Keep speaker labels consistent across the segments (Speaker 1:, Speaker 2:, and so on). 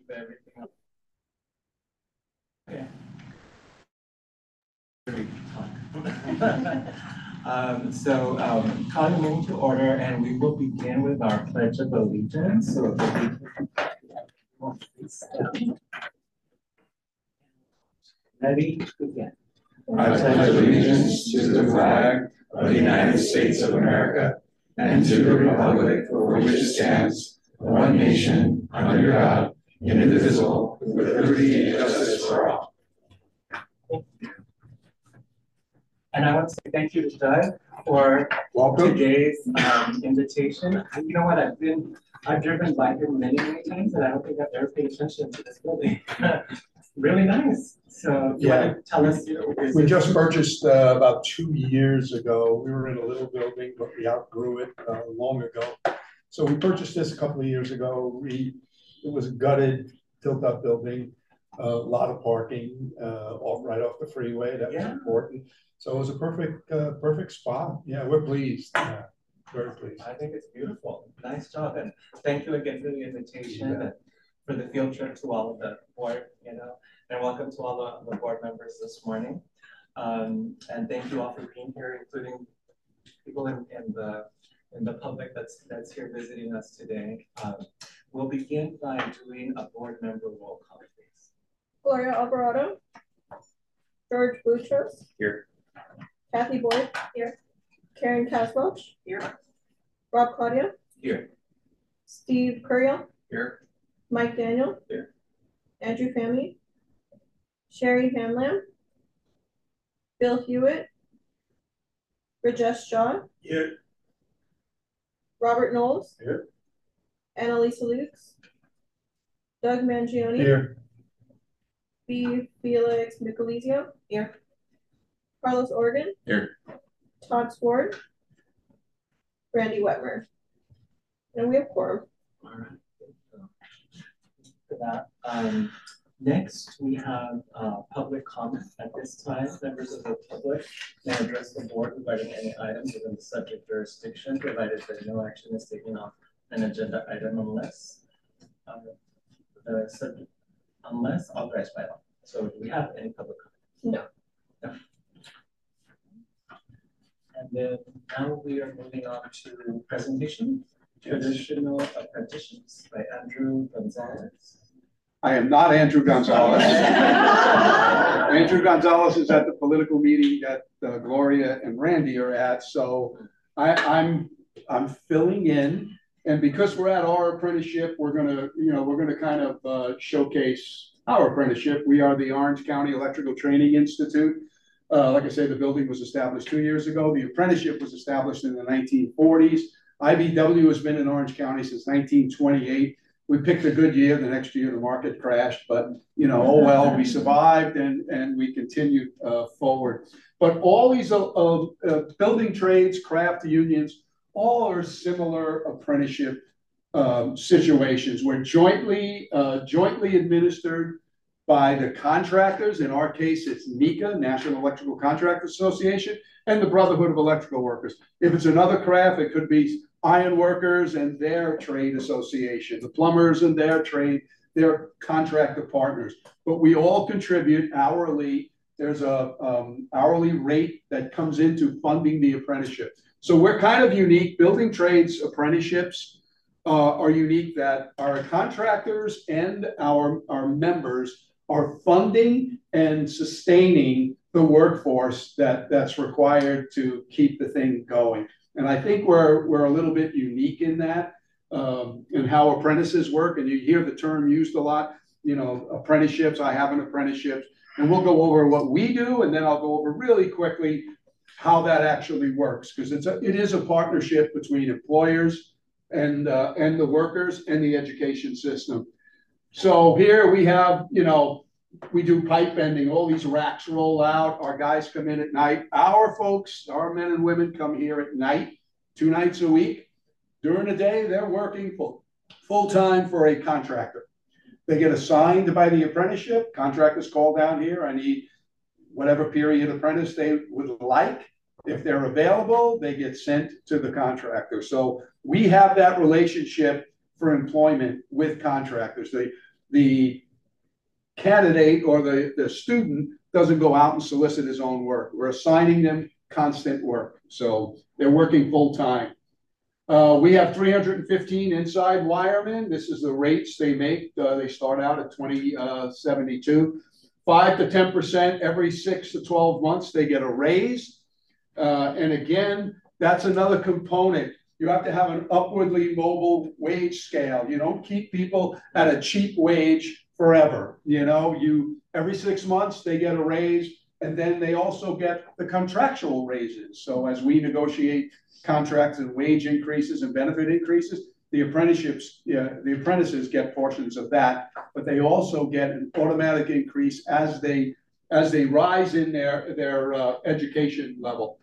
Speaker 1: everything up. Calling the meeting to order, and we will begin with our Pledge of Allegiance. So, ready, begin.
Speaker 2: I pledge allegiance to the flag of the United States of America and to the republic for which it stands, one nation, under God, indivisible, with liberty and justice for all.
Speaker 1: And I want to say thank you to Doug for today's invitation. You know what? I've driven by here many times, and I don't think I've ever paid attention to this building. Really nice. So you want to tell us?
Speaker 3: We just purchased about 2 years ago. We were in a little building, but we outgrew it long ago. So we purchased this a couple of years ago. It was a gutted, tilt-up building, a lot of parking right off the freeway. That was important. So it was a perfect spot. Yeah, we're pleased. Yeah, very pleased.
Speaker 1: I think it's beautiful. Nice job, and thank you again for the invitation and for the field trip to all of the board. And welcome to all the board members this morning. And thank you all for being here, including people in the public that's here visiting us today. We'll begin by doing a board member roll call, please.
Speaker 4: Gloria Alvarado. George Boutros.
Speaker 2: Here.
Speaker 4: Kathy Boyd. Here. Karen Caswelch.
Speaker 1: Here.
Speaker 4: Rob Claudia.
Speaker 1: Here.
Speaker 4: Steve Curiel.
Speaker 1: Here.
Speaker 4: Mike Daniel.
Speaker 1: Here.
Speaker 4: Andrew Family. Sherry Hamlam. Bill Hewitt. Rajesh Shah.
Speaker 3: Here.
Speaker 4: Robert Knowles.
Speaker 3: Here.
Speaker 4: Annalisa Lukes. Doug Mangione.
Speaker 3: Here.
Speaker 4: B. Felix Nicolizio.
Speaker 1: Here.
Speaker 4: Carlos Organ.
Speaker 2: Here.
Speaker 4: Todd Sword. Randy Wetmer. And we have quorum.
Speaker 1: All right. For that. Next, we have public comment. At this time, members of the public may address the board regarding any items within the subject jurisdiction, provided that no action is taken off an agenda item unless authorized by law. So, do we have any public comment?
Speaker 4: No.
Speaker 1: And then now we are moving on to presentation. Traditional Apprenticeships by Andrew Gonzalez.
Speaker 5: I am not Andrew Gonzalez. Andrew Gonzalez is at the political meeting that Gloria and Randy are at. So I'm filling in, and because we're at our apprenticeship, we're gonna kind of showcase our apprenticeship. We are the Orange County Electrical Training Institute. Like I say, the building was established 2 years ago. The apprenticeship was established in the 1940s. IBW has been in Orange County since 1928. We picked a good year. The next year, the market crashed, but oh well, we survived and we continued forward. But all these building trades, craft unions, all are similar apprenticeship situations. We're jointly administered by the contractors. In our case, it's NECA, National Electrical Contractors Association, and the Brotherhood of Electrical Workers. If it's another craft, it could be iron workers and their trade association, the plumbers and their trade, their contractor partners. But we all contribute hourly. There's a hourly rate that comes into funding the apprenticeship. So we're kind of unique. Building trades apprenticeships are unique, that our contractors and our members are funding and sustaining the workforce that's required to keep the thing going. And I think we're a little bit unique in that, and how apprentices work. And you hear the term used a lot, apprenticeships. I have an apprenticeship, and we'll go over what we do, and then I'll go over really quickly how that actually works, because it is a partnership between employers and the workers and the education system. So here we have, we do pipe bending. All these racks roll out. Our guys come in at night. Our folks, our men and women, come here at night, 2 nights a week. During the day, they're working full time for a contractor. They get assigned by the apprenticeship. Contractors call down here. I need whatever period apprentice they would like. If they're available, they get sent to the contractor. So we have that relationship for employment with contractors. the candidate or the student doesn't go out and solicit his own work. We're assigning them constant work. So they're working full time. We have 315 inside wiremen. This is the rates they make. They start out at 2072. 5 to 10% every 6 to 12 months, they get a raise. And again, that's another component. You have to have an upwardly mobile wage scale. You don't keep people at a cheap wage forever. You know, every 6 months they get a raise, and then they also get the contractual raises. So as we negotiate contracts and wage increases and benefit increases, the apprentices get portions of that, but they also get an automatic increase as they rise in their education level.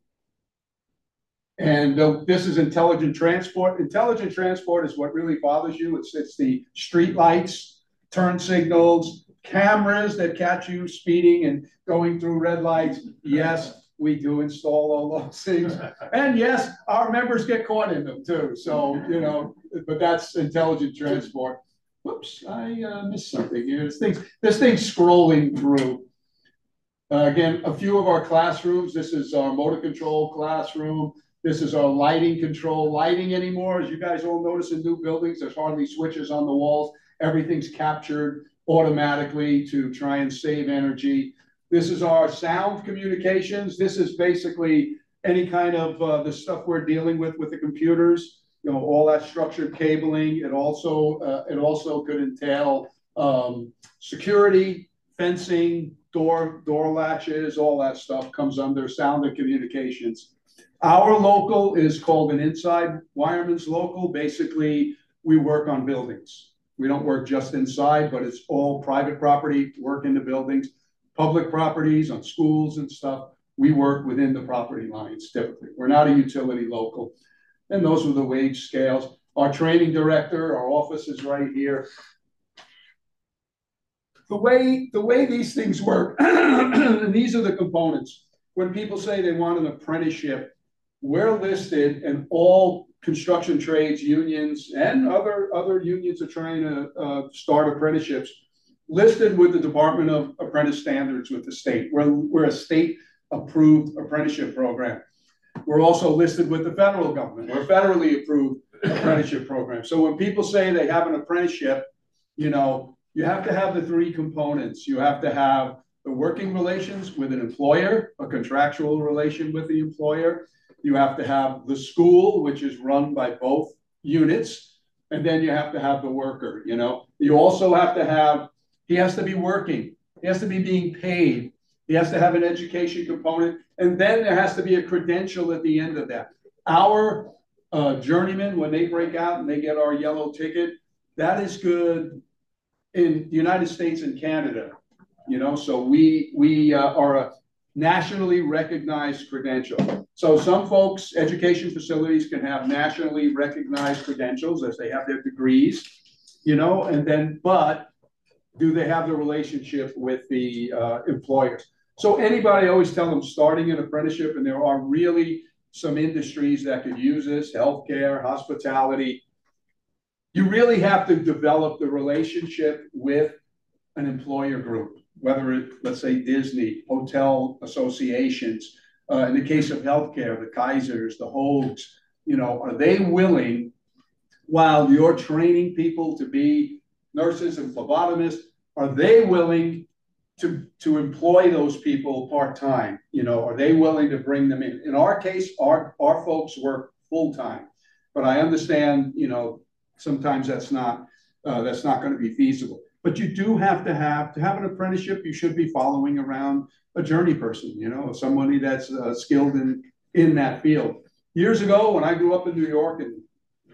Speaker 5: And this is intelligent transport. Intelligent transport is what really bothers you. It's the street lights, turn signals, cameras that catch you speeding and going through red lights. Yes, we do install all those things. And yes, our members get caught in them too. So, you know, but that's intelligent transport. Whoops, I missed something here. This thing's scrolling through. Again, a few of our classrooms. This is our motor control classroom. This is our lighting control. Lighting anymore, as you guys all notice in new buildings, there's hardly switches on the walls. Everything's captured automatically to try and save energy. This is our sound communications. This is basically any kind of the stuff we're dealing with the computers. You know, all that structured cabling. It also could entail security, fencing, door latches. All that stuff comes under sound and communications. Our local is called an inside wireman's local. Basically, we work on buildings. We don't work just inside, but it's all private property, work in the buildings. Public properties on schools and stuff, we work within the property lines typically. We're not a utility local. And those are the wage scales. Our training director, our office is right here. The way these things work, and these are the components. When people say they want an apprenticeship, we're listed, and all construction trades unions and other unions are trying to start apprenticeships, listed with the Department of Apprentice Standards with the state. We're a state-approved apprenticeship program. We're also listed with the federal government. We're a federally approved apprenticeship program. So when people say they have an apprenticeship, you know, you have to have the three components. You have to have the working relations with an employer, a contractual relation with the employer. You have to have the school, which is run by both units. And then you have to have the worker, you know. You also have to have, he has to be working. He has to be being paid. He has to have an education component. And then there has to be a credential at the end of that. Our journeymen, when they break out and they get our yellow ticket, that is good in the United States and Canada, you know. So we are a nationally recognized credential. So some folks, education facilities can have nationally recognized credentials as they have their degrees, you know, and then, but do they have the relationship with the employers? So anybody, I always tell them, starting an apprenticeship, and there are really some industries that could use this, healthcare, hospitality. You really have to develop the relationship with an employer group, whether it, let's say, Disney, hotel associations. In the case of healthcare, the Kaisers, the Hogues, you know, are they willing, while you're training people to be nurses and phlebotomists, are they willing to employ those people part-time? You know, are they willing to bring them in? In our case, our folks work full-time, but I understand, you know, sometimes that's not going to be feasible. But you do have to have an apprenticeship. You should be following around a journey person, you know, somebody that's skilled in that field. Years ago, when I grew up in New York, and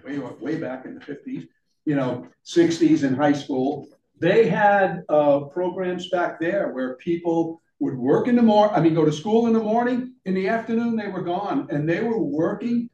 Speaker 5: way back in the 50s, you know, 60s in high school, they had programs back there where people would work in the morning, go to school in the morning, in the afternoon they were gone, and they were working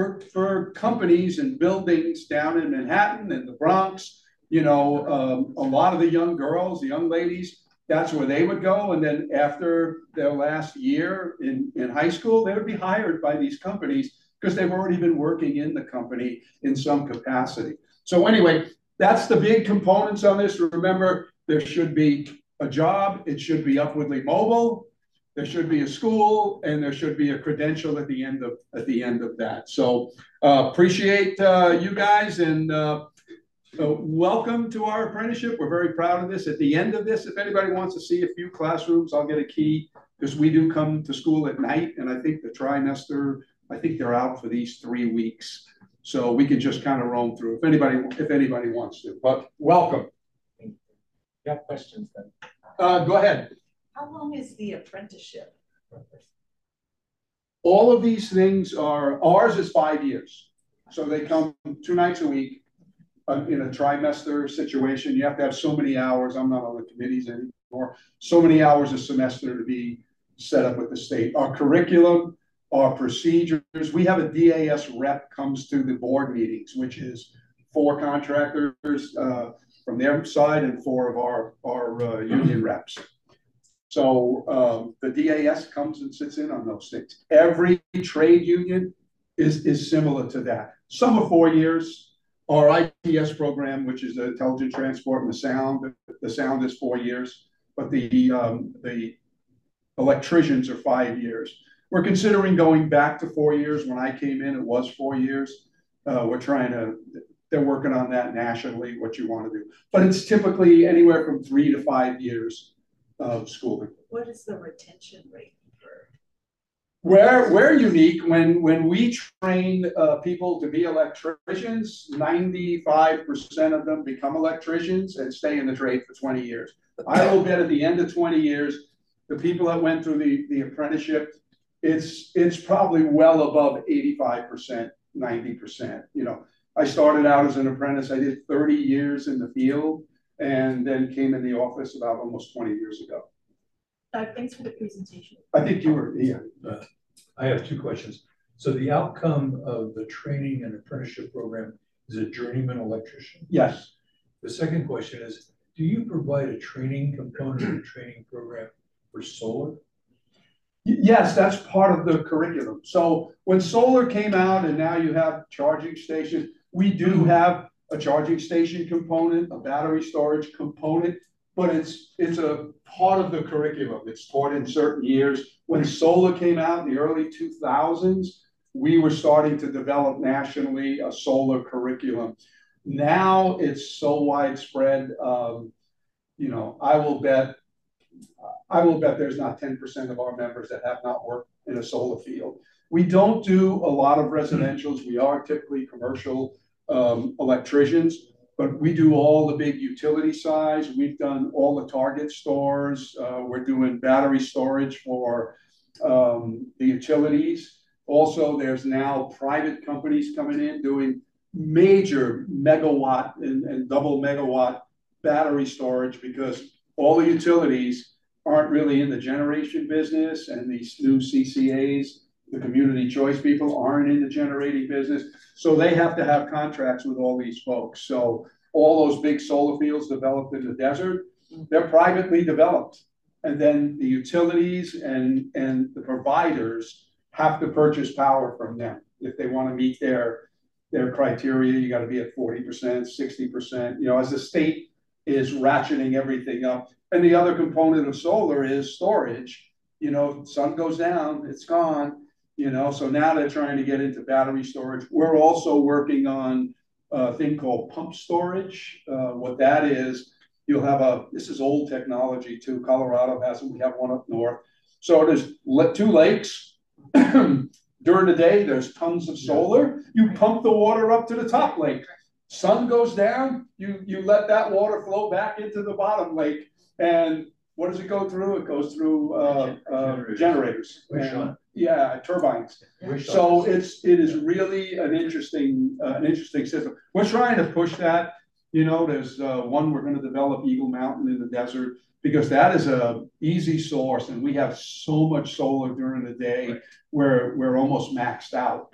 Speaker 5: for companies and buildings down in Manhattan and the Bronx. You know, a lot of the young girls, the young ladies, that's where they would go. And then after their last year in high school, they would be hired by these companies because they've already been working in the company in some capacity. So anyway, that's the big components on this. Remember, there should be a job, it should be upwardly mobile, there should be a school, and there should be a credential at the end of that. So appreciate you guys, and welcome to our apprenticeship. We're very proud of this. At the end of this, if anybody wants to see a few classrooms, I'll get a key, because we do come to school at night, and I think the trimester, I think they're out for these 3 weeks. So we can just kind of roam through if anybody wants to, but welcome.
Speaker 1: You have questions then?
Speaker 5: Go ahead.
Speaker 6: How long is the apprenticeship?
Speaker 5: All of these things ours is 5 years. So they come 2 nights a week in a trimester situation. You have to have so many hours. I'm not on the committees anymore. So many hours a semester to be set up with the state. Our curriculum, our procedures. We have a DAS rep comes to the board meetings, which is 4 contractors from their side and 4 of our union reps. So the DAS comes and sits in on those things. Every trade union is similar to that. Some are 4 years. Our ITS program, which is the intelligent transport and the sound is 4 years, but the electricians are 5 years. We're considering going back to 4 years. When I came in, it was 4 years. They're working on that nationally, what you want to do. But it's typically anywhere from 3 to 5 years of schooling.
Speaker 6: What is the retention rate for?
Speaker 5: We're unique. When we train people to be electricians, 95% of them become electricians and stay in the trade for 20 years. I will bet at the end of 20 years, the people that went through the apprenticeship, it's probably well above 85%, 90%. You know, I started out as an apprentice. I did 30 years in the field and then came in the office about almost 20 years ago.
Speaker 6: Thanks for the presentation.
Speaker 5: I think you were, yeah.
Speaker 7: I have 2 questions. So the outcome of the training and apprenticeship program is a journeyman electrician?
Speaker 5: Yes.
Speaker 7: The second question is, do you provide a training component of the training program for solar?
Speaker 5: Yes, that's part of the curriculum. So when solar came out and now you have charging stations, we do have a charging station component, a battery storage component, but it's a part of the curriculum. It's taught in certain years. When solar came out in the early 2000s, we were starting to develop nationally a solar curriculum. Now it's so widespread. You know, I will bet there's not 10% of our members that have not worked in a solar field. We don't do a lot of residentials. We are typically commercial electricians, but we do all the big utility size. We've done all the Target stores. We're doing battery storage for the utilities. Also, there's now private companies coming in doing major megawatt and double megawatt battery storage, because all the utilities aren't really in the generation business, and these new CCAs, the community choice people, aren't in the generating business. So they have to have contracts with all these folks. So all those big solar fields developed in the desert, they're privately developed. And then the utilities and the providers have to purchase power from them. If they want to meet their criteria, you got to be at 40%, 60%, you know, as the state is ratcheting everything up. And the other component of solar is storage. You know, sun goes down, it's gone, you know, so now they're trying to get into battery storage. We're also working on a thing called pump storage. What that is, you'll have this is old technology too. Colorado has it, we have one up north. So there's 2 lakes. During the day, there's tons of solar. You pump the water up to the top lake. Sun goes down, you let that water flow back into the bottom lake. And what does it go through? It goes through generators. Yeah, turbines. So it is really an interesting system. We're trying to push that. You know, there's one we're going to develop, Eagle Mountain in the desert, because that is a easy source, and we have so much solar during the day where we're almost maxed out.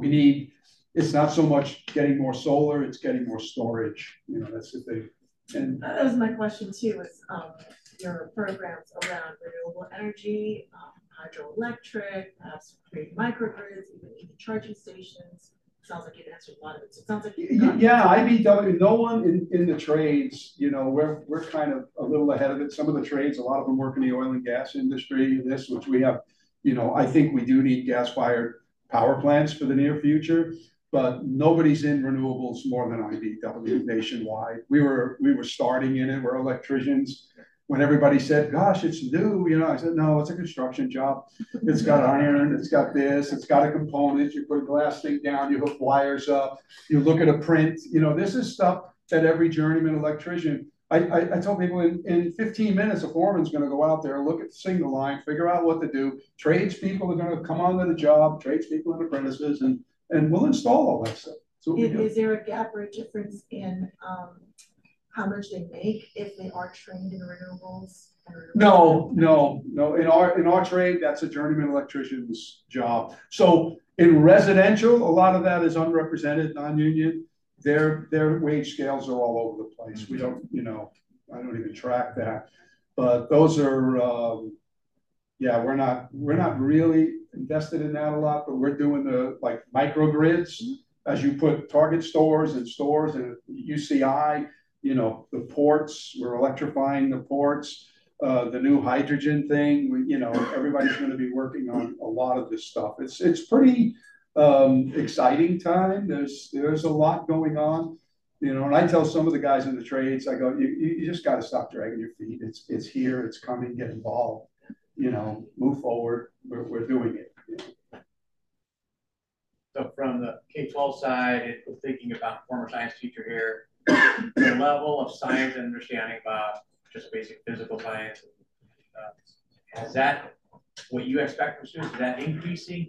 Speaker 5: It's not so much getting more solar, it's getting more storage. You know, that's the thing. And
Speaker 6: that was my question too, was your programs around renewable energy, hydroelectric, perhaps creating microgrids, even EV charging stations. sounds like you've answered a lot of it. So it sounds like
Speaker 5: Yeah, IBW, no one in the trades, you know, we're kind of a little ahead of it. Some of the trades, a lot of them work in the oil and gas industry, which we have, you know, I think we do need gas-fired power plants for the near future, but nobody's in renewables more than IBW nationwide. We were starting in it, we're electricians. When everybody said, gosh, it's new, you know, I said, no, it's a construction job. It's got iron, it's got this, it's got a component. You put a glass thing down, you hook wires up, you look at a print. You know, this is stuff that every journeyman electrician, I tell people in 15 minutes, a foreman's going to go out there, look at the signal line, figure out what to do. Tradespeople are going to come onto the job, tradespeople and apprentices, and we'll install all that stuff. So
Speaker 6: is there a gap or a difference in how much they make if they are trained in renewables?
Speaker 5: No. In our trade, that's a journeyman electrician's job. So in residential, a lot of that is unrepresented, non-union. Their wage scales are all over the place. We don't, you know, I don't even track that. But those are, yeah, we're not really invested in that a lot. But we're doing the like microgrids as you put target stores and UCI. You know, the ports, we're electrifying the ports, the new hydrogen thing, you know, everybody's going to be working on a lot of this stuff. It's pretty exciting time. There's a lot going on, you know, and I tell some of the guys in the trades, I go, you just got to stop dragging your feet. It's here, it's coming, get involved, you know, move forward. We're doing it. You know?
Speaker 8: So from the K-12 side, thinking about former science teacher here, the level of science and understanding about just basic physical science, is that what you expect from students? Is that increasing?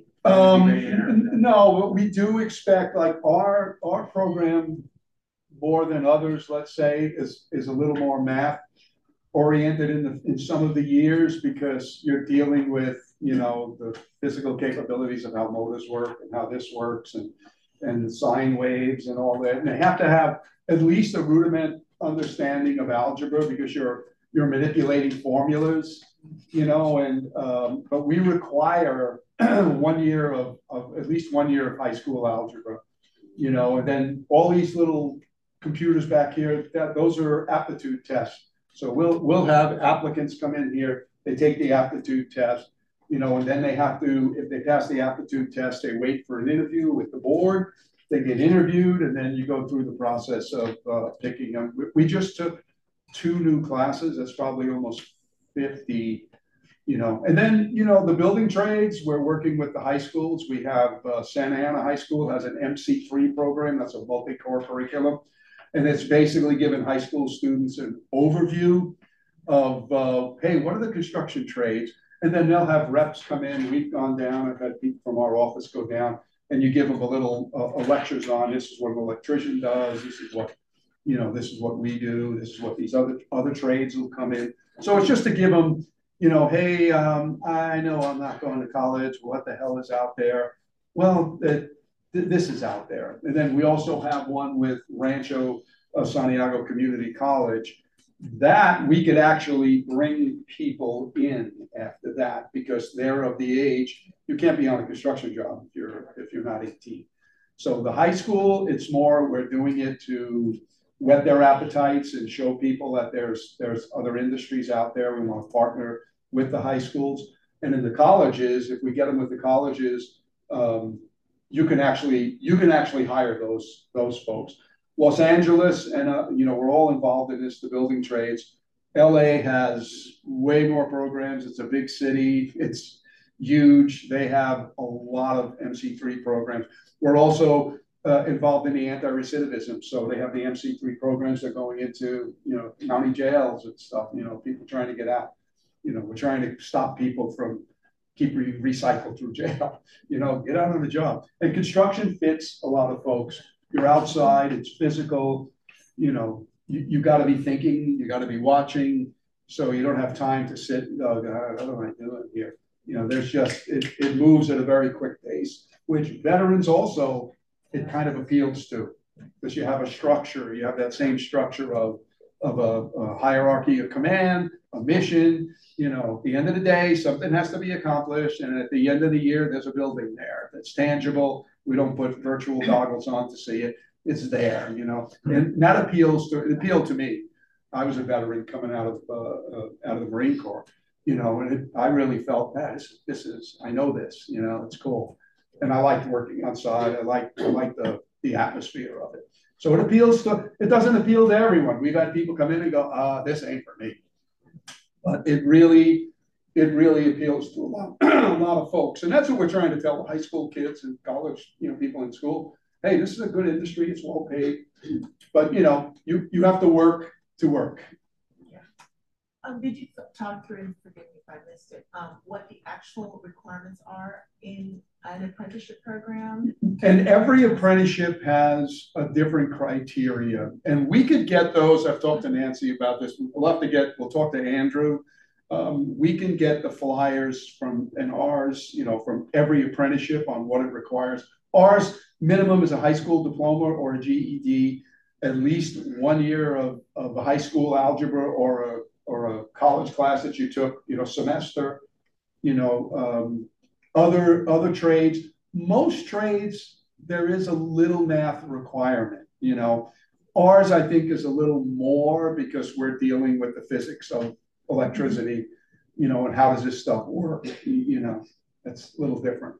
Speaker 5: No, we do expect, like our program more than others, let's say, is a little more math oriented in some of the years, because you're dealing with, you know, the physical capabilities of how motors work and how this works and sine waves and all that. And they have to have at least a rudiment understanding of algebra, because you're manipulating formulas, you know, and but we require 1 year of at least 1 year of high school algebra, you know, and then all these little computers back here, those are aptitude tests. So we'll have applicants come in here, they take the aptitude test, you know, and then they have to, if they pass the aptitude test, they wait for an interview with the board. They get interviewed, and then you go through the process of picking them. We just took 2 new classes. That's probably almost 50, you know. And then, you know, the building trades, we're working with the high schools. We have Santa Ana High School has an MC3 program. That's a multi-core curriculum. And it's basically giving high school students an overview of, hey, what are the construction trades? And then they'll have reps come in. We've gone down. I've had people from our office go down. And you give them a little lectures on, this is what an electrician does, this is what, you know, this is what we do, this is what these other trades will come in. So it's just to give them, you know, hey, I know I'm not going to college, what the hell is out there? Well, this is out there. And then we also have one with Rancho Santiago Community College, that we could actually bring people in after that, because they're of the age. You can't be on a construction job if you're not 18. So the high school, it's more, we're doing it to whet their appetites and show people that there's other industries out there. We want to partner with the high schools. And in the colleges, if we get them with the colleges, you can actually hire those folks. Los Angeles, and you know, we're all involved in this, the building trades. LA has way more programs. It's a big city. It's huge. They have a lot of MC3 programs. We're also involved in the anti-recidivism. So they have the MC3 programs that are going into, you know, county jails and stuff, you know, people trying to get out. You know, we're trying to stop people from keep recycled through jail, you know, get out on the job. And construction fits a lot of folks. You're outside, it's physical, you know, you got to be thinking, you got to be watching, so you don't have time to sit, oh God, what am I doing here? You know, there's just, it moves at a very quick pace, which veterans also, it kind of appeals to, because you have a structure, you have that same structure of a hierarchy of command, a mission, you know, at the end of the day, something has to be accomplished. And at the end of the year, there's a building there that's tangible. We don't put virtual goggles on to see it. It's there, you know, and that it appealed to me. I was a veteran coming out of the Marine Corps, you know, and I really felt that this is, I know this, you know, it's cool. And I liked working outside. I like the atmosphere of it. So it doesn't appeal to everyone. We've had people come in and go, this ain't for me. But it really appeals to a lot of folks. And that's what we're trying to tell the high school kids and college, you know, people in school. Hey, this is a good industry. It's well paid. But, you know, you have to work to work.
Speaker 6: Did you talk through, and forgive me if I missed it, what the actual requirements are in an apprenticeship program?
Speaker 5: And every apprenticeship has a different criteria. And we could get those. I've talked to Nancy about this. We'll talk to Andrew. We can get the flyers from ours, you know, from every apprenticeship on what it requires. Ours minimum is a high school diploma or a GED, at least 1 year of a high school algebra or a college class that you took, you know, semester, you know, other trades. Most trades, there is a little math requirement, you know. Ours, I think, is a little more because we're dealing with the physics of electricity, you know, and how does this stuff work, you know, that's a little different.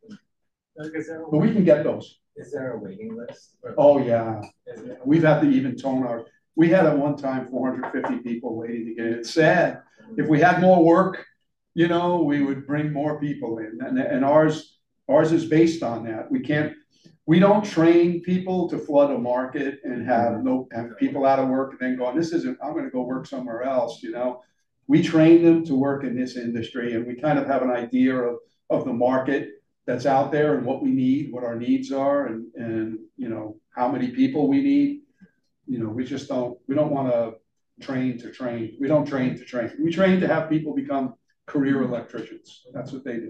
Speaker 5: But we can get those.
Speaker 1: Is there a waiting list?
Speaker 5: Oh, yeah. We've had to even tone we had at one time 450 people waiting to get in. It's sad. If we had more work, you know, we would bring more people in. And ours is based on that. We don't train people to flood a market and have people out of work and then going, I'm going to go work somewhere else, you know. We train them to work in this industry, and we kind of have an idea of the market that's out there and what we need, what our needs are, and you know, how many people we need. You know, we don't want to train to train. We don't train to train. We train to have people become career electricians. That's what they do.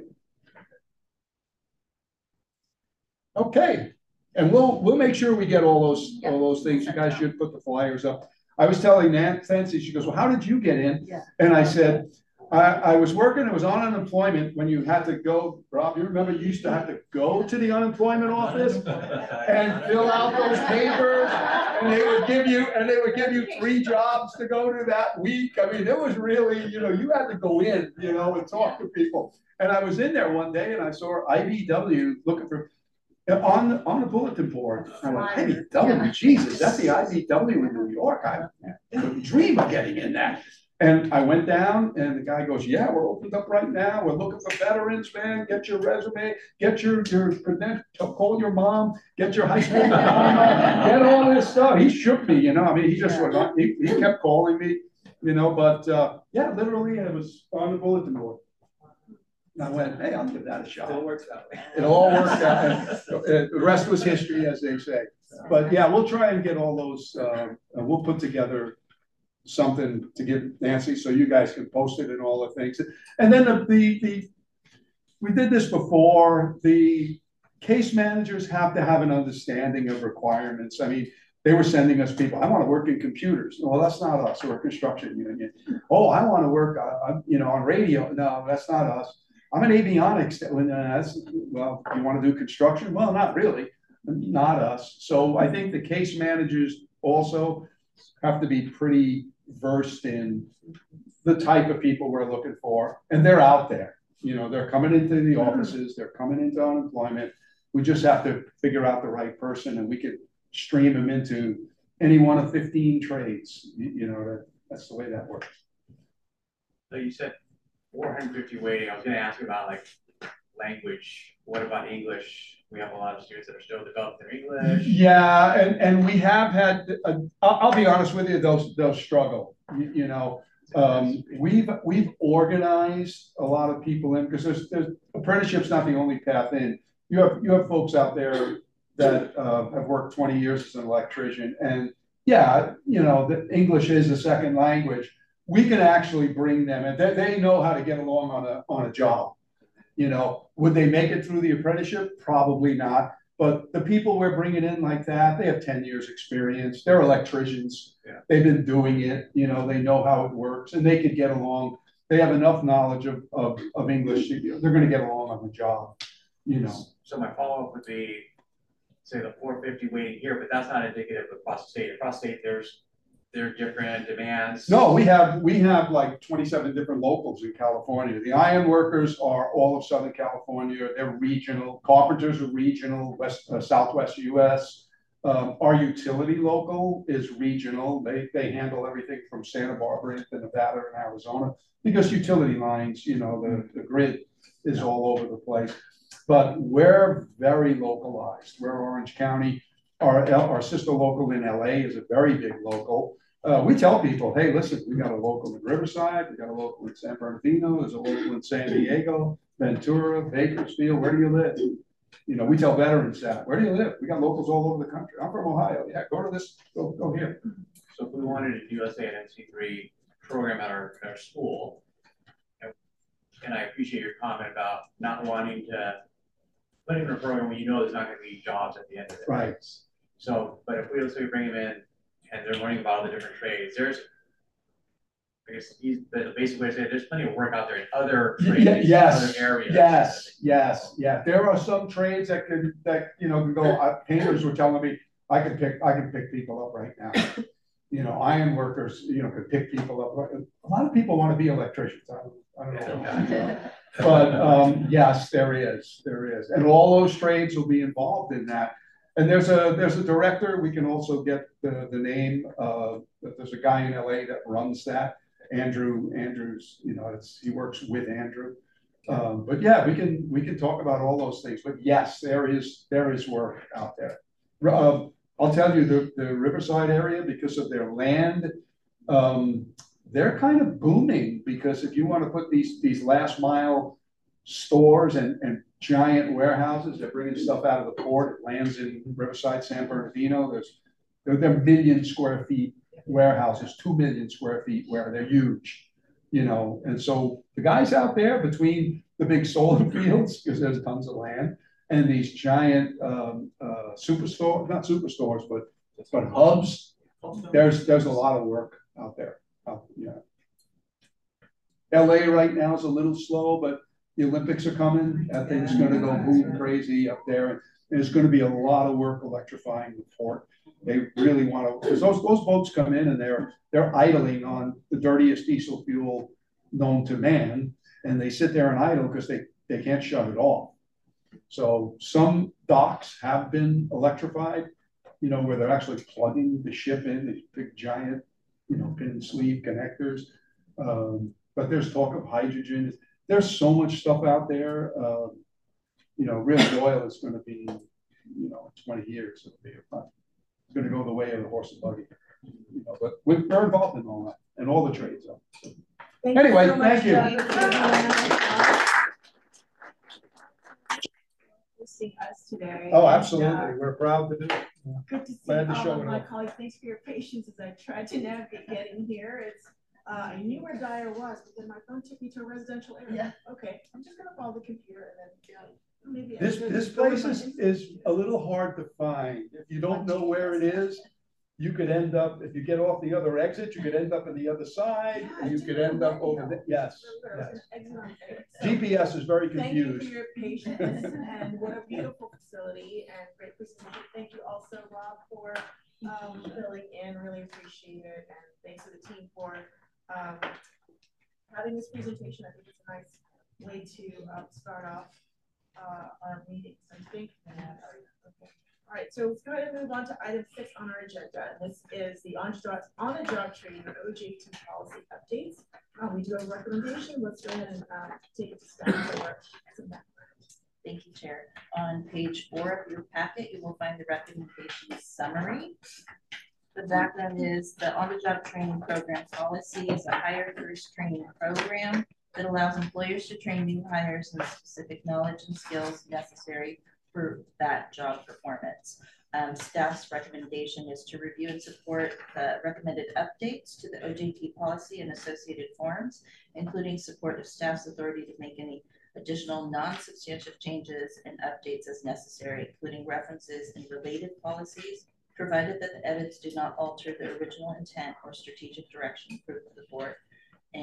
Speaker 5: Okay. And we'll make sure we get all those things. You guys should put the flyers up. I was telling Nancy, she goes, well, how did you get in?
Speaker 6: Yeah.
Speaker 5: And I said, I was working, it was on unemployment when you had to go, Rob, you remember you used to have to go to the unemployment office and fill out those papers, and they would give you 3 jobs to go to that week. I mean, it was really, you know, you had to go in, you know, and talk to people. And I was in there one day and I saw IBW looking for on the bulletin board. I went, IBW, Jesus, that's the IBW in New York. I couldn't dream of getting in that. And I went down and the guy goes, yeah, we're opened up right now. We're looking for veterans, man. Get your resume, get your credentials, call your mom, get your high school diploma, get all this stuff. He shook me, you know. I mean, he just he kept calling me, you know, but yeah, literally it was on the bulletin board. And I went, hey, I'll give that a shot.
Speaker 1: It all works out.
Speaker 5: It all worked out. The rest was history, as they say. But yeah, we'll try and get all those, we'll put together something to give Nancy so you guys can post it and all the things. And then we did this before. The case managers have to have an understanding of requirements. I mean, they were sending us people, I want to work in computers. Well, that's not us. We're a construction union. Oh, I want to work you know, on radio. No, that's not us. I'm an avionics. Well, you want to do construction? Well, not really. Not us. So I think the case managers also have to be pretty versed in the type of people we're looking for, and they're out there. You know, they're coming into the offices, they're coming into unemployment. We just have to figure out the right person, and we could stream them into any one of 15 trades. You know, that's the way that works.
Speaker 8: So you said 450 waiting. I was going to ask you about like language. What about English? We have a lot of students that are still developing their English.
Speaker 5: Yeah, and we have had. I'll be honest with you; they'll struggle. You know, we've organized a lot of people in because there's apprenticeship's not the only path in. You have folks out there that have worked 20 years as an electrician, and yeah, you know, the English is a second language. We can actually bring them, and they know how to get along on a job. You know, would they make it through the apprenticeship? Probably not. But the people we're bringing in like that, they have 10 years experience. They're electricians. Yeah. They've been doing it. You know, they know how it works, and they could get along. They have enough knowledge of English. They're going to get along on the job. You know,
Speaker 8: so my follow-up would be, say the 450 waiting here, but that's not indicative of across the state. Across the state, there are different demands.
Speaker 5: No, we have like 27 different locals in California. The iron workers are all of Southern California. They're regional. Carpenters are regional, Southwest US. Our utility local is regional. They handle everything from Santa Barbara to Nevada and Arizona, because utility lines, you know, the grid is all over the place. But we're very localized. We're Orange County. Our sister local in LA is a very big local. We tell people, hey, listen, we got a local in Riverside, we got a local in San Bernardino, there's a local in San Diego, Ventura, Bakersfield. Where do you live? You know, we tell veterans that. Where do you live? We got locals all over the country. I'm from Ohio. Yeah, go to this, go here.
Speaker 8: So if we wanted to do, let's say, an NC3 program at our school, and I appreciate your comment about not wanting to put in a program where you know there's not going to be jobs at the end of it.
Speaker 5: Right.
Speaker 8: So, but if we, let's say, we bring them in and they're learning about all the different trades, there's, I guess, the basic way to say it, there's plenty of work out there in other trades, other areas. Yes.
Speaker 5: There are some trades that you know, can go. Painters were telling me I can pick people up right now. You know, iron workers, you know, could pick people up. A lot of people want to be electricians. I don't know. But yes, there is, and all those trades will be involved in that. And there's a director. We can also get the name. There's a guy in LA that runs that. Andrew's, you know, he works with Andrew. But yeah, we can talk about all those things. But yes, there is work out there. I'll tell you, the Riverside area, because of their land, they're kind of booming, because if you want to put these last mile stores and giant warehouses, they're bringing stuff out of the port, it lands in Riverside, San Bernardino. They're million square feet warehouses, 2 million square feet, where they're huge, you know. And so the guys out there between the big solar fields, because there's tons of land, and these giant superstores, not superstores, but hubs, there's a lot of work out there. Yeah. LA right now is a little slow, but the Olympics are coming. That thing's going to go boom crazy up there. And there's going to be a lot of work electrifying the port. They really want to, because those boats come in and they're idling on the dirtiest diesel fuel known to man, and they sit there and idle because they can't shut it off. So some docks have been electrified, you know, where they're actually plugging the ship in, these big giant, you know, pin and sleeve connectors. But there's talk of hydrogen. There's so much stuff out there. You know, real oil is going to be, you know, 20 years. It's going to go the way of the horse and buggy. You know, but we're involved in all that and all the trades. Anyway, thank you.
Speaker 6: Us today.
Speaker 3: Oh, absolutely. We're proud to do it.
Speaker 6: Good to see
Speaker 3: Glad to
Speaker 6: all
Speaker 3: show
Speaker 6: of
Speaker 3: it
Speaker 6: my
Speaker 3: off.
Speaker 6: colleagues. Thanks for your patience as I tried to navigate getting here. It's I knew where Dyer was, but then my phone took me to a residential area. Yeah. Okay, I'm just gonna follow the computer and then maybe
Speaker 3: This place is a little hard to find. If you don't know where it is, you could end up, if you get off the other exit, you could end up on the other side, and you could end up over there. Yes. GPS is very confused.
Speaker 6: Thank you for your patience, and what a beautiful facility and great presentation. Thank you also, Rob, for filling in. Really appreciate it, and thanks to the team for having this presentation. I think it's a nice way to start off our meetings. I think. Okay. All right, so let's go ahead and move on to item 6 on our agenda. This is the on-the-job training or OJT policy updates. We do have a recommendation. Let's go ahead and take it to staff for some background.
Speaker 9: Thank you, Chair. On page 4 of your packet, you will find the recommendation summary. The background is the on-the-job training program policy is a hire first training program that allows employers to train new hires in specific knowledge and skills necessary for that job performance. Staff's recommendation is to review and support the recommended updates to the OJT policy and associated forms, including support of staff's authority to make any additional non-substantive changes and updates as necessary, including references in related policies, provided that the edits do not alter the original intent or strategic direction approved by the board. And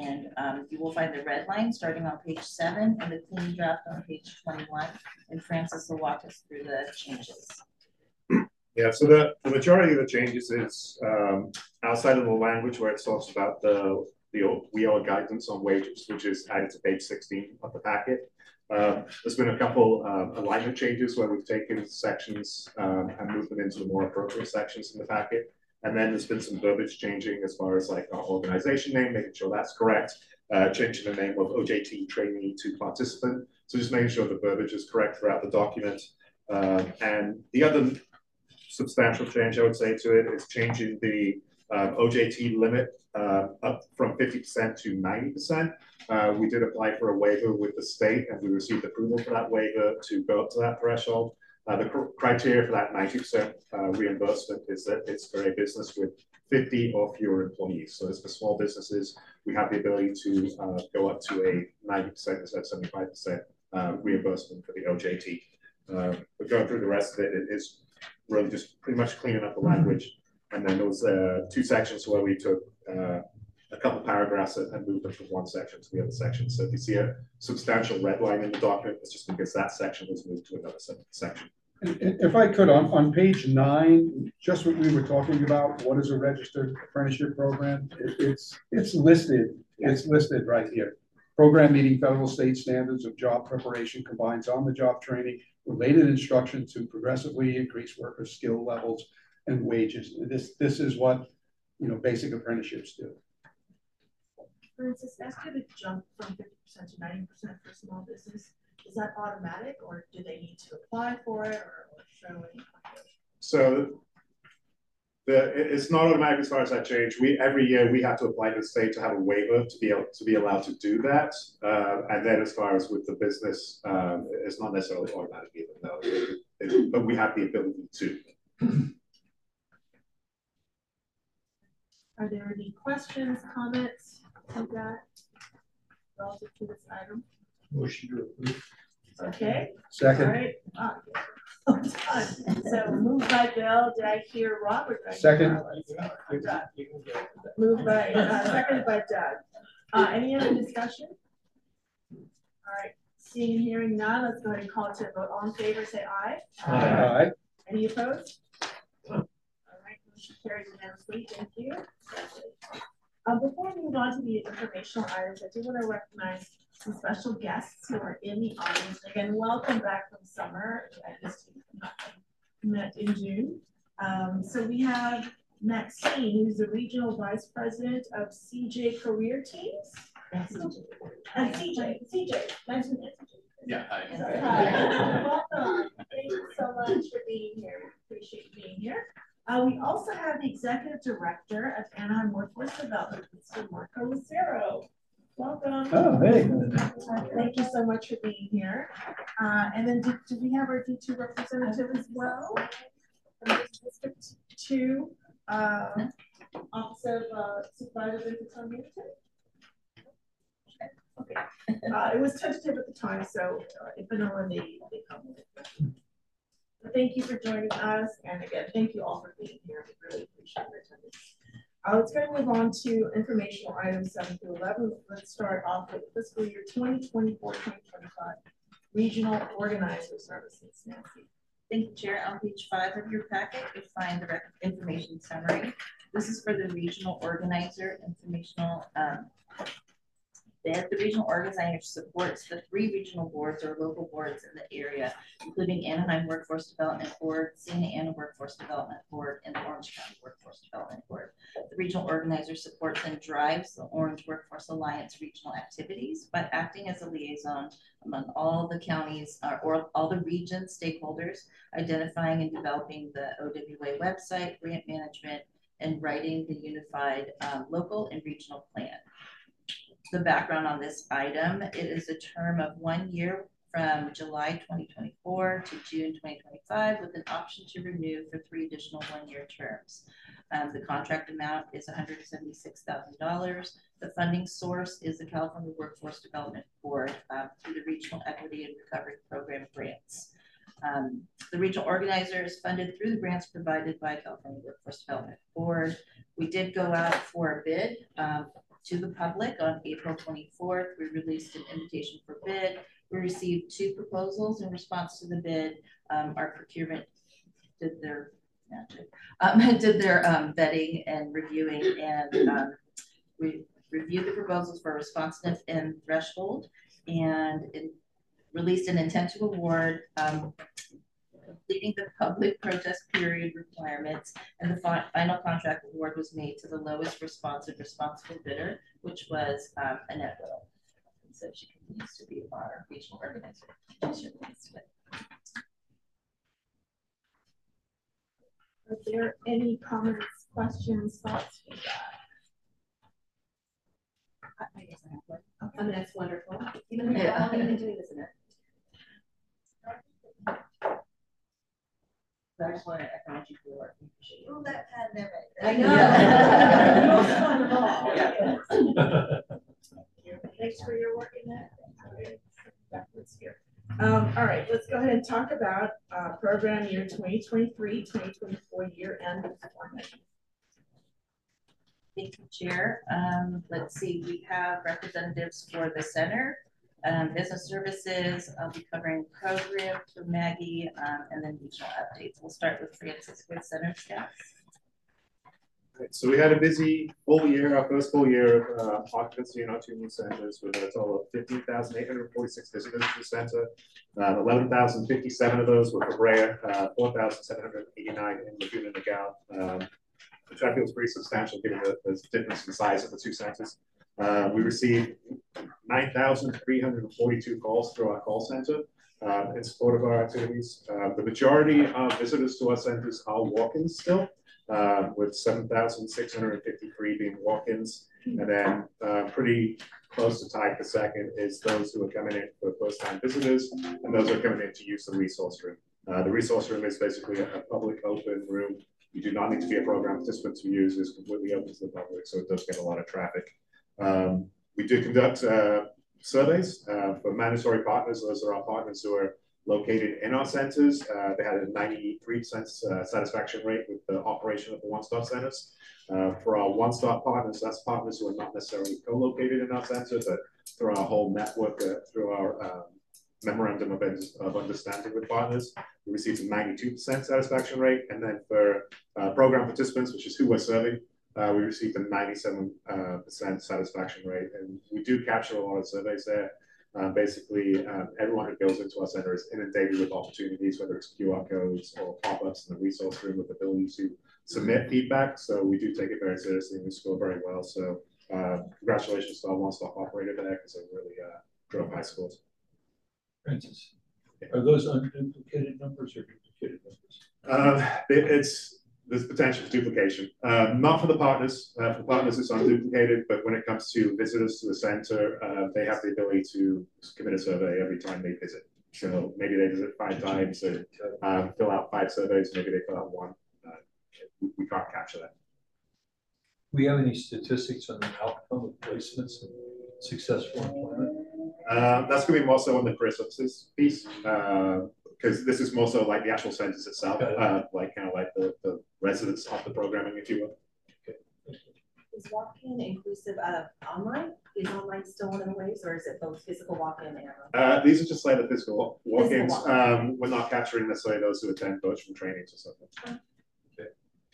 Speaker 9: You will find the red line starting on page 7 and the clean draft on page 21. And Francis will walk us through the changes.
Speaker 10: Yeah, so the majority of the changes is outside of the language where it talks about the WEO guidance on wages, which is added to page 16 of the packet. There's been a couple alignment changes where we've taken sections and moved them into the more appropriate sections in the packet. And then there's been some verbiage changing as far as like our organization name, making sure that's correct, changing the name of OJT trainee to participant. So just making sure the verbiage is correct throughout the document. And the other substantial change I would say to it is changing the OJT limit up from 50% to 90%. We did apply for a waiver with the state and we received approval for that waiver to go up to that threshold. The criteria for that 90% reimbursement is that it's for a business with 50 or fewer employees. So as for small businesses, we have the ability to go up to a 90% instead of 75% reimbursement for the OJT. But going through the rest of it, it is really just pretty much cleaning up the language. And then there was 2 sections where we took a couple paragraphs and moved them from one section to the other section. So if you see a substantial red line in the document, it's just because that section was moved to another section.
Speaker 5: If I could, on page 9, just what we were talking about, what is a registered apprenticeship program? It's listed. Yeah. It's listed right here. Program meeting federal state standards of job preparation, combines on-the-job training, related instruction to progressively increase worker skill levels and wages. This is what basic apprenticeships do.
Speaker 6: Francis, after the jump from 50% to 90% for small business, is that automatic, or do they need to apply for it, or show any?
Speaker 10: So it's not automatic as far as that change. Every year we have to apply to the state to have a waiver to be allowed to do that. And then as far as with the business, it's not necessarily automatic either. No, but we have the ability to.
Speaker 6: Are there any questions, comments on that relative to this item?
Speaker 7: Motion to approve.
Speaker 6: Okay.
Speaker 5: Second.
Speaker 6: All right. So moved by Bill. Did I hear Rob or did I
Speaker 5: Second.
Speaker 6: hear Doug? Moved by seconded by Doug. Any other discussion? All right. Seeing and hearing none, let's go ahead and call it to a vote. All in favor, say aye.
Speaker 5: Aye.
Speaker 6: Any opposed? All right. Motion carries unanimously. Thank you. Before we move on to the informational items, I do want to recognize some special guests who are in the audience. Again, welcome back from summer. I just met in June. So we have Maxine, who's the Regional Vice President of CJ Career Teams. And CJ, nice to meet you.
Speaker 11: Yeah, hi.
Speaker 6: Hi. Welcome. Thank you so much for being here. Appreciate you being here. We also have the Executive Director of Anaheim Workforce Development, Mr. Marco Lucero. Welcome.
Speaker 5: Oh, hey.
Speaker 6: Thank you so much for being here. And then do we have our D2 representative as well? District 2, Office of Supervisor Benefits on Management. Okay. It was tentative at the time, so if and when they come. Thank you for joining us, and again, thank you all for being here. We really appreciate your attendance. Let's go and move on to informational items 7 through 11. Let's start off with fiscal year 2024-2025 regional organizer services. Nancy.
Speaker 9: Thank you, Chair. On page 5 of your packet, you'll find the information summary. This is for the regional organizer informational. The regional organizer supports the 3 regional boards or local boards in the area, including Anaheim Workforce Development Board, Santa Ana Workforce Development Board, and the Orange County Workforce Development Board. The regional organizer supports and drives the Orange Workforce Alliance regional activities by acting as a liaison among all the counties or all the region stakeholders, identifying and developing the OWA website, grant management, and writing the unified local and regional plan. The background on this item, it is a term of 1 year from July 2024 to June 2025 with an option to renew for 3 additional 1-year terms. The contract amount is $176,000. The funding source is the California Workforce Development Board through the Regional Equity and Recovery Program grants. The regional organizer is funded through the grants provided by California Workforce Development Board. We did go out for a bid to the public on April 24th. We released an invitation for bid. We received 2 proposals in response to the bid. Our procurement did their magic, vetting and reviewing, and we reviewed the proposals for responsiveness and threshold, and released an intent to award, completing the public protest period requirements, and the final contract award was made to the lowest responsible bidder, which was Annette Will. So she continues to be our regional organizer.
Speaker 6: Are there any comments, questions, thoughts for that?
Speaker 9: I guess I have one.
Speaker 6: Okay. I mean, that's wonderful.
Speaker 9: Even though all we've been doing, isn't it? So I just want to acknowledge you for your work.
Speaker 6: Oh, that pandemic.
Speaker 9: I know.
Speaker 6: Yeah. Thanks for your work in that. Backwards here. All right, let's go ahead and talk about program year 2023-2024 year-end performance.
Speaker 9: Thank you, Chair. Let's see, we have representatives for the center, business services. I'll be covering program for Maggie, and then regional updates. We'll start with Francis with center staff.
Speaker 10: Right, so we had a busy full year, our first full year of occupancy in our 2 new centers with a total of 15,846 visitors to the center. 11,057 of those were for Brea, 4,789 in Laguna Niguel, which I feel is pretty substantial given the difference in size of the 2 centers. We received 9,342 calls through our call center in support of our activities. The majority of visitors to our centers are walk-ins still, with 7,653 being walk-ins, and then pretty close to tied for second is those who are coming in for first-time visitors, and those who are coming in to use the resource room. The resource room is basically a public open room. You do not need to be a program participant to use. It's completely open to the public, so it does get a lot of traffic. We do conduct surveys for mandatory partners. Those are our partners who are located in our centers. They had a 93% satisfaction rate with the operation of the one-stop centers. For our one-stop partners, that's partners who are not necessarily co-located in our center, but through our whole network, through our memorandum of understanding with partners, we received a 92% satisfaction rate. And then for program participants, which is who we're serving, we received a 97% satisfaction rate. And we do capture a lot of surveys there. Basically, everyone who goes into our center is inundated with opportunities, whether it's QR codes or pop-ups in the resource room with the ability to submit feedback. So we do take it very seriously and we score very well. So congratulations to our one-stop operator there, because they really drove high scores.
Speaker 7: Francis, are those unduplicated numbers or duplicated numbers?
Speaker 10: There's potential for duplication. Not for the partners. For partners, it's unduplicated, but when it comes to visitors to the center, they have the ability to submit a survey every time they visit. So maybe they visit 5 times and fill out 5 surveys, maybe they fill out 1. We can't capture that.
Speaker 7: Do we have any statistics on the outcome of placements and successful employment?
Speaker 10: That's going to be more so on the career services piece, because this is more so like the actual centers itself, like kind of like the residents of the programming, if you will.
Speaker 7: Okay.
Speaker 11: Is walk-in inclusive of online? Is online still one of the ways, or is it both physical walk-in and online?
Speaker 10: These are just like the physical walk-ins. We're not capturing necessarily those who attend virtual trainings or something.
Speaker 7: Okay.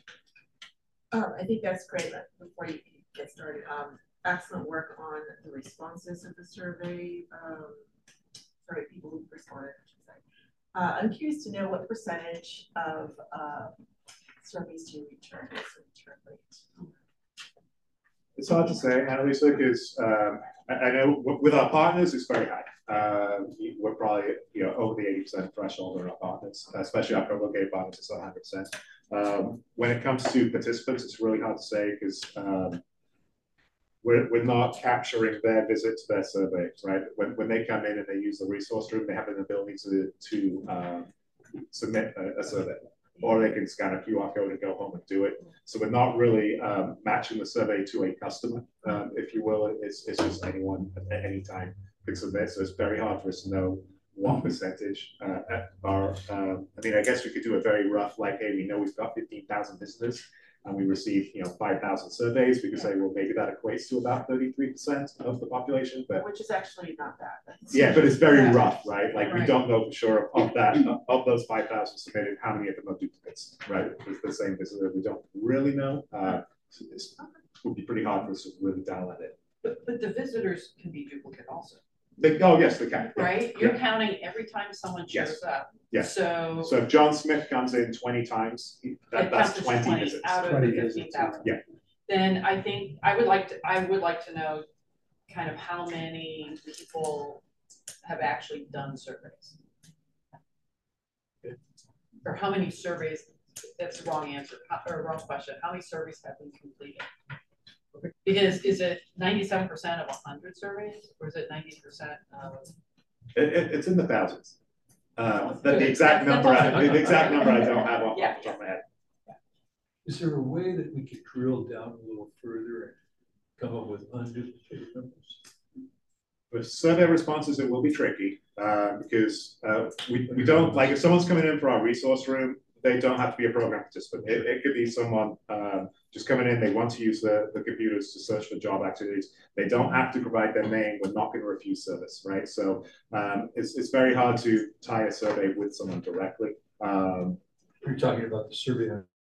Speaker 6: I think that's great. Before you get started, excellent work on the responses of the survey. Sorry, people who responded. I'm curious to know what percentage of surveys do you return as a return rate?
Speaker 10: It's hard to say, Annalisa, because I know with our partners, it's very high. We're probably over the 80% threshold on our partners, especially our co-located partners, it's 100%. When it comes to participants, it's really hard to say because we're not capturing their visit to their survey, right? When they come in and they use the resource room, they have an ability to submit a survey, or they can scan a QR code and go home and do it. So we're not really matching the survey to a customer, if you will. It's just anyone at any time can submit. So it's very hard for us to know what percentage are. I mean, I guess we could do a very rough, like, hey, we know we've got 15,000 visitors. and we received, 5,000 surveys, we could say, well, maybe that equates to about 33% of the population, but
Speaker 6: Which is actually not bad.
Speaker 10: yeah, but it's very
Speaker 6: Yeah.
Speaker 10: rough, right? Like we
Speaker 6: Right.
Speaker 10: don't know for sure of those 5,000 submitted, how many of them are duplicates, right? It's the same visitor, we don't really know. So this would be pretty hard for us to really dial at it.
Speaker 12: But the visitors can be duplicate also,
Speaker 10: Oh, yes, they can. Yeah.
Speaker 12: right? You're counting every time someone
Speaker 10: Yes.
Speaker 12: shows up.
Speaker 10: Yes.
Speaker 12: So
Speaker 10: So if John Smith comes in 20 times,
Speaker 12: it
Speaker 10: that's
Speaker 12: counts as
Speaker 10: 20 visits.
Speaker 12: out of
Speaker 3: 20
Speaker 12: the
Speaker 3: visits,
Speaker 12: 15,000.
Speaker 10: yeah.
Speaker 12: Then I think I would like to know kind of how many people have actually done surveys. Or how many surveys, that's the wrong answer, or wrong question. How many surveys have been completed? Because is it 97% of 100 surveys, or is it 90% of?
Speaker 10: It's in the thousands. The
Speaker 12: Good.
Speaker 10: exact
Speaker 12: That's
Speaker 10: number,
Speaker 12: awesome.
Speaker 10: the exact number I don't have off
Speaker 12: Yeah.
Speaker 10: the top of my head.
Speaker 7: Is there a way that we could drill down a little further and come up with unduplicated numbers?
Speaker 10: With survey responses, it will be tricky because we don't, like if someone's coming in for our resource room, they don't have to be a program participant. It could be someone just coming in, they want to use the computers to search for job activities. They don't have to provide their name. We're not going to refuse service, right? So it's very hard to tie a survey with someone directly.
Speaker 7: You're talking about the survey on